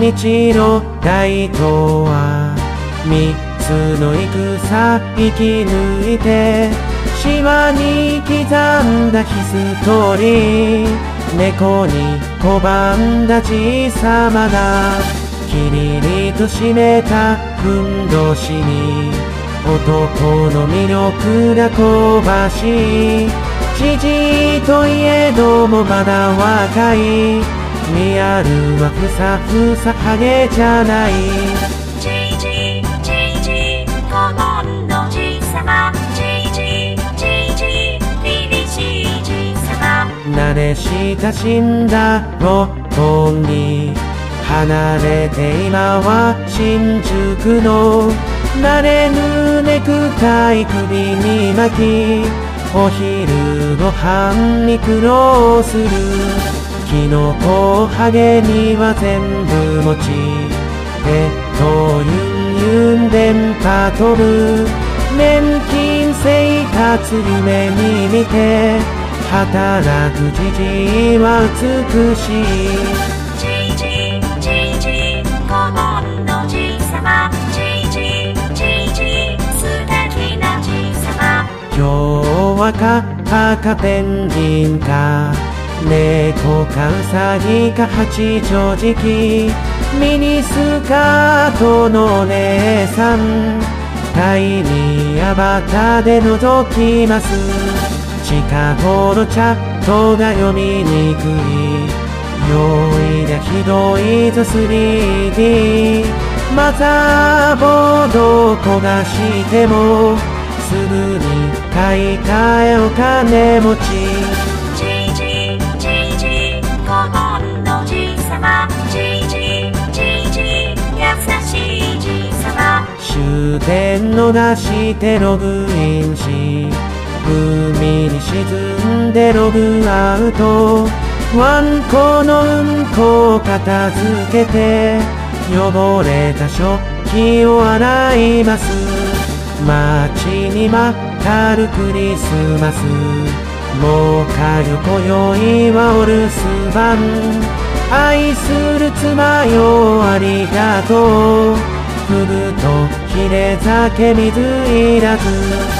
日の大東は三つの戦生き抜いて島に刻んだヒストリー、猫に拒んだ小さまがキリリと締めたふんどしに男の魅力が香ばしい。じじいといえどもまだ若い、リアルはふさふさハゲじゃない。 じじじじ顧問のじさま、じじじじ凛々しいじさま。 慣れ親しんだ六本木離れて今は新宿の慣れぬネクタイ首に巻きお昼ご飯に苦労する。キノコハゲには全部持ち手とユンユン電波飛ぶ。年金生活夢に見て働くじじいは美しい。 じじじじ顧問のじさま、じじじじ素敵なじさま。 今日は赤ペンギンか猫かウサギか八丈敷、ミニスカートのお姉さんタイにアバターで覗きます。近頃チャットが読みにくい、容易でひどいぞ 3D マザーボードを焦がしてもすぐに買い替えお金持ち。 じじじじ顧問のじさま、じじじじ優しいじさま。 終電の出してログインし海に沈んでログアウト。ワンコのうんこを片付けて汚れた食器を洗います。街にまったるクリスマス、もうかよ今宵はお留守番。愛する妻よありがとう、フグとヒレ酒水いらず。